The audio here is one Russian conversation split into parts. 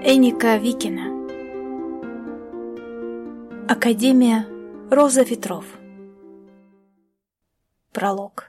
Эника Викина. Академия Роза ветров. Пролог.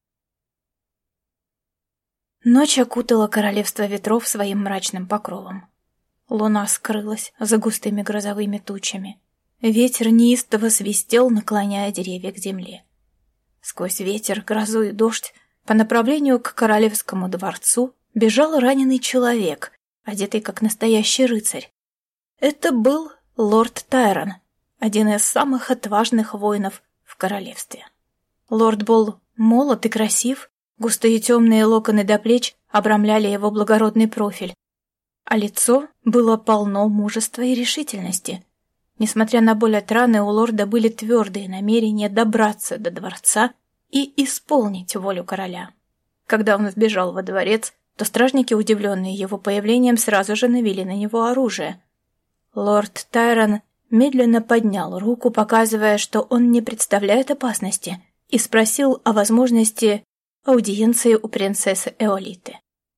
Ночь окутала королевство ветров своим мрачным покровом. Луна скрылась за густыми грозовыми тучами. Ветер неистово свистел, наклоняя деревья к земле. Сквозь ветер, грозу и дождь по направлению к королевскому дворцу бежал раненый человек, одетый как настоящий рыцарь. Это был лорд Тайрон, один из самых отважных воинов в королевстве. Лорд был молод и красив, густые темные локоны до плеч обрамляли его благородный профиль, а лицо было полно мужества и решительности. Несмотря на боль от раны, у лорда были твердые намерения добраться до дворца и исполнить волю короля. Когда он вбежал во дворец, то стражники, удивленные его появлением, сразу же навели на него оружие. Лорд Тайрон медленно поднял руку, показывая, что он не представляет опасности, и спросил о возможности аудиенции у принцессы Эолиты.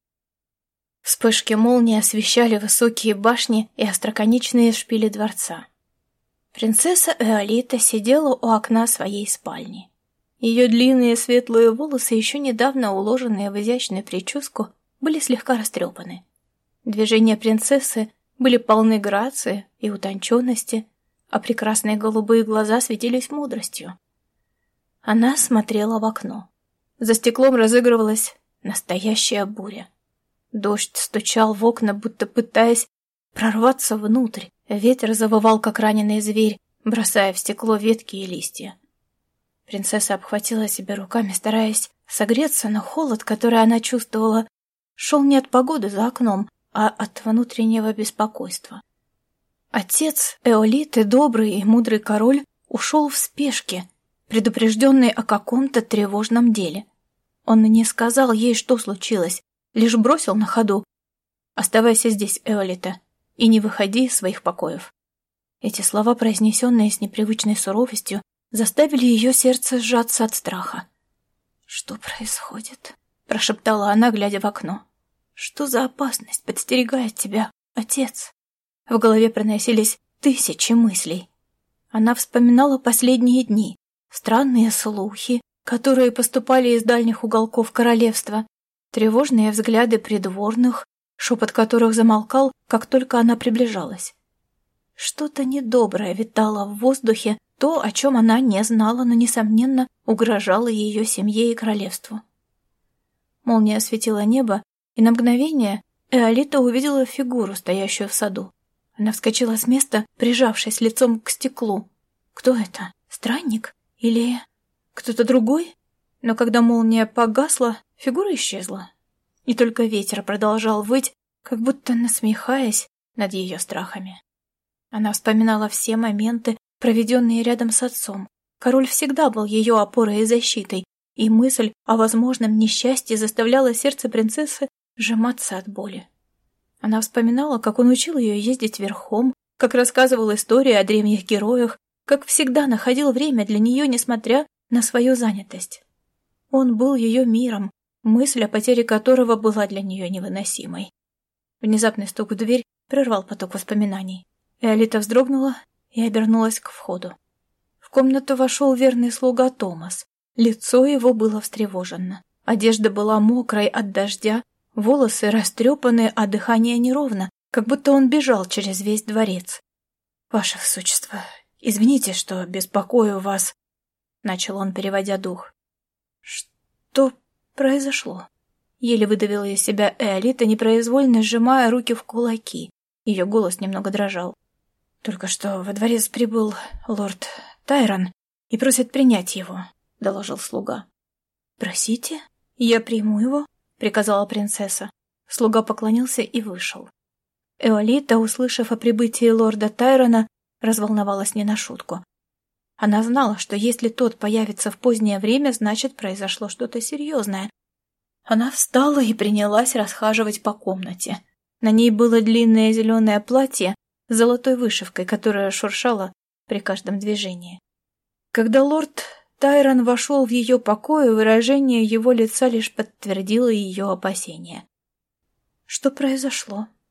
Вспышки молнии освещали высокие башни и остроконечные шпили дворца. Принцесса Эолита сидела у окна своей спальни. Ее длинные светлые волосы, еще недавно уложенные в изящную прическу, были слегка растрепаны. Движения принцессы были полны грации и утонченности, а прекрасные голубые глаза светились мудростью. Она смотрела в окно. За стеклом разыгрывалась настоящая буря. Дождь стучал в окна, будто пытаясь прорваться внутрь. Ветер завывал, как раненый зверь, бросая в стекло ветки и листья. Принцесса обхватила себя руками, стараясь согреться, но холод, который она чувствовала, шел не от погоды за окном, а от внутреннего беспокойства. Отец Эолиты, добрый и мудрый король, ушел в спешке, предупрежденный о каком-то тревожном деле. Он не сказал ей, что случилось, лишь бросил на ходу: «Оставайся здесь, Эолита, и не выходи из своих покоев». Эти слова, произнесенные с непривычной суровостью, заставили ее сердце сжаться от страха. «Что происходит?» — прошептала она, глядя в окно. «Что за опасность подстерегает тебя, отец?» В голове проносились тысячи мыслей. Она вспоминала последние дни, странные слухи, которые поступали из дальних уголков королевства, тревожные взгляды придворных, шепот которых замолкал, как только она приближалась. Что-то недоброе витало в воздухе, то, о чем она не знала, но, несомненно, угрожало ее семье и королевству. Молния осветила небо, и на мгновение Эолита увидела фигуру, стоящую в саду. Она вскочила с места, прижавшись лицом к стеклу. Кто это? Странник? Или кто-то другой? Но когда молния погасла, фигура исчезла. И только ветер продолжал выть, как будто насмехаясь над ее страхами. Она вспоминала все моменты, проведенные рядом с отцом. Король всегда был ее опорой и защитой, и мысль о возможном несчастье заставляла сердце принцессы сжиматься от боли. Она вспоминала, как он учил ее ездить верхом, как рассказывал истории о древних героях, как всегда находил время для нее, несмотря на свою занятость. Он был ее миром, мысль о потере которого была для нее невыносимой. Внезапный стук в дверь прервал поток воспоминаний. Эолита вздрогнула и обернулась к входу. В комнату вошел верный слуга Томас. Лицо его было встревожено. Одежда была мокрой от дождя, волосы растрепаны, а дыхание неровно, как будто он бежал через весь дворец. «Ваше высочество, извините, что беспокою вас», — начал он, переводя дух. «Что произошло?» — еле выдавила из себя Эолита, непроизвольно сжимая руки в кулаки. Ее голос немного дрожал. «Только что во дворец прибыл лорд Тайрон и просит принять его», — доложил слуга. «Просите? Я приму его», — приказала принцесса. Слуга поклонился и вышел. Эолита, услышав о прибытии лорда Тайрона, разволновалась не на шутку. Она знала, что если тот появится в позднее время, значит, произошло что-то серьезное. Она встала и принялась расхаживать по комнате. На ней было длинное зеленое платье с золотой вышивкой, которая шуршала при каждом движении. Когда лорд Тайрон вошел в ее покой, выражение его лица лишь подтвердило ее опасения. «Что произошло?»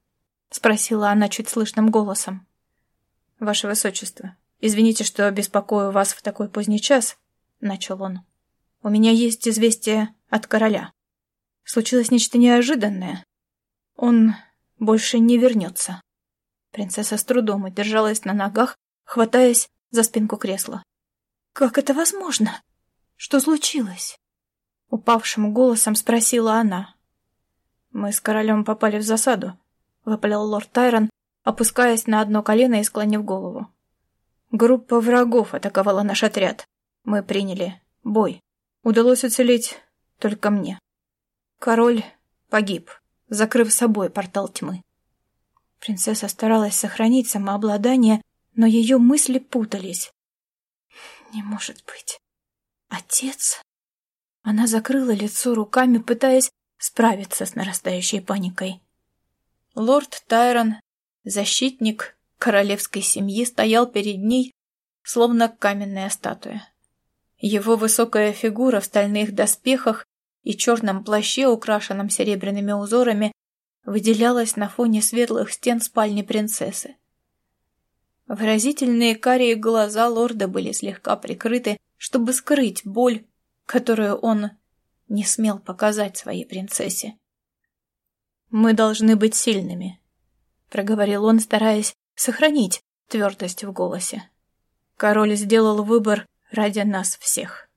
— спросила она чуть слышным голосом. «Ваше Высочество, извините, что беспокою вас в такой поздний час», — начал он. «У меня есть известие от короля. Случилось нечто неожиданное. Он больше не вернется». Принцесса с трудом удержалась на ногах, хватаясь за спинку кресла. «Как это возможно? Что случилось?» Упавшим голосом спросила она. «Мы с королем попали в засаду», — выпалил лорд Тайрон, опускаясь на одно колено и склонив голову. «Группа врагов атаковала наш отряд. Мы приняли бой. Удалось уцелеть только мне. Король погиб, закрыв собой портал тьмы». Принцесса старалась сохранить самообладание, но ее мысли путались. «Не может быть. Отец?» Она закрыла лицо руками, пытаясь справиться с нарастающей паникой. Лорд Тайрон, защитник королевской семьи, стоял перед ней, словно каменная статуя. Его высокая фигура в стальных доспехах и черном плаще, украшенном серебряными узорами, выделялась на фоне светлых стен спальни принцессы. Выразительные карие глаза лорда были слегка прикрыты, чтобы скрыть боль, которую он не смел показать своей принцессе. «Мы должны быть сильными», — проговорил он, стараясь сохранить твердость в голосе. «Король сделал выбор ради нас всех».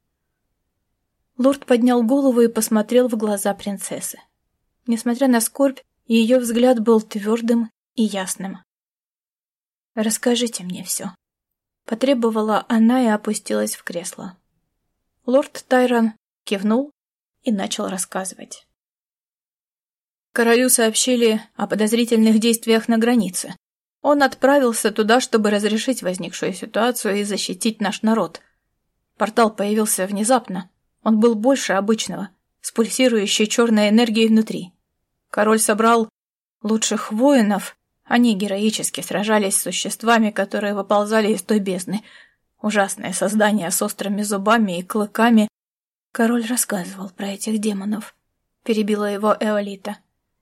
Лорд поднял голову и посмотрел в глаза принцессы. Несмотря на скорбь, ее взгляд был твердым и ясным. «Расскажите мне все», — потребовала она и опустилась в кресло. Лорд Тайрон кивнул и начал рассказывать. Королю сообщили о подозрительных действиях на границе. Он отправился туда, чтобы разрешить возникшую ситуацию и защитить наш народ. Портал появился внезапно. Он был больше обычного, с пульсирующей черной энергией внутри. Король собрал лучших воинов. Они героически сражались с существами, которые выползали из той бездны. Ужасное создание с острыми зубами и клыками. Король рассказывал про этих демонов. Перебила его Эолита.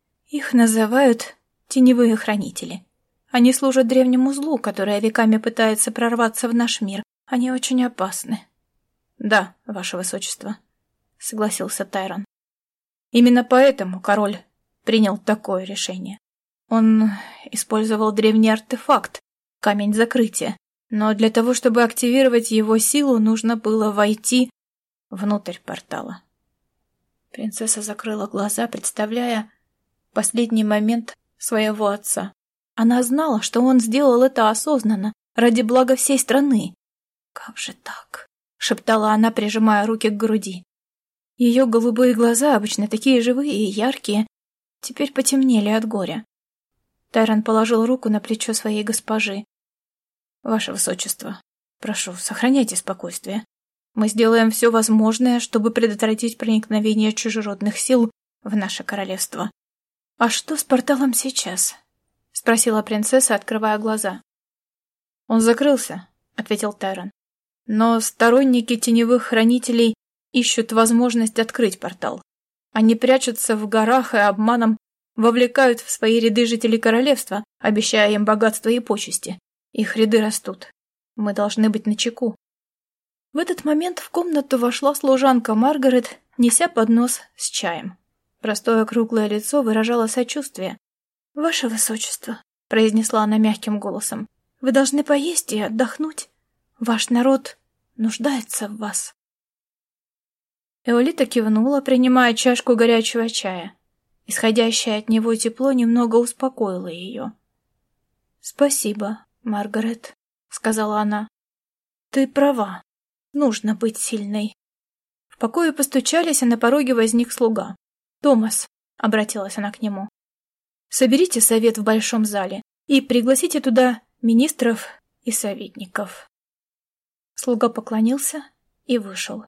Их называют теневые хранители. Они служат древнему злу, которое веками пытается прорваться в наш мир. Они очень опасны. «Да, ваше высочество», — согласился Тайрон. «Именно поэтому король принял такое решение. Он использовал древний артефакт, камень закрытия, но для того, чтобы активировать его силу, нужно было войти внутрь портала». Принцесса закрыла глаза, представляя последний момент своего отца. Она знала, что он сделал это осознанно, ради блага всей страны. «Как же так?» — шептала она, прижимая руки к груди. Ее голубые глаза, обычно такие живые и яркие, теперь потемнели от горя. Тайрон положил руку на плечо своей госпожи. «Ваше высочество, прошу, сохраняйте спокойствие. Мы сделаем все возможное, чтобы предотвратить проникновение чужеродных сил в наше королевство». «А что с порталом сейчас?» — спросила принцесса, открывая глаза. «Он закрылся», — ответил Тайрон. «Но сторонники теневых хранителей ищут возможность открыть портал. Они прячутся в горах и обманом вовлекают в свои ряды жителей королевства, обещая им богатство и почести. Их ряды растут. Мы должны быть начеку». В этот момент в комнату вошла служанка Маргарет, неся поднос с чаем. Простое круглое лицо выражало сочувствие. «Ваше высочество», — произнесла она мягким голосом, — «вы должны поесть и отдохнуть. Ваш народ нуждается в вас». Эолита кивнула, принимая чашку горячего чая. Исходящее от него тепло немного успокоило ее. «Спасибо, Маргарет», — сказала она. «Ты права. Нужно быть сильной». В покое постучались, а на пороге возник слуга. «Томас», — обратилась она к нему, — «соберите совет в большом зале и пригласите туда министров и советников». Слуга поклонился и вышел.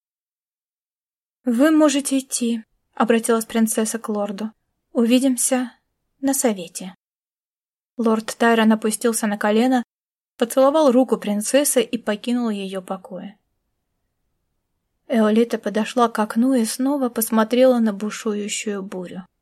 «Вы можете идти», — обратилась принцесса к лорду. «Увидимся на совете». Лорд Тайрон опустился на колено, поцеловал руку принцессы и покинул ее покои. Эолита подошла к окну и снова посмотрела на бушующую бурю.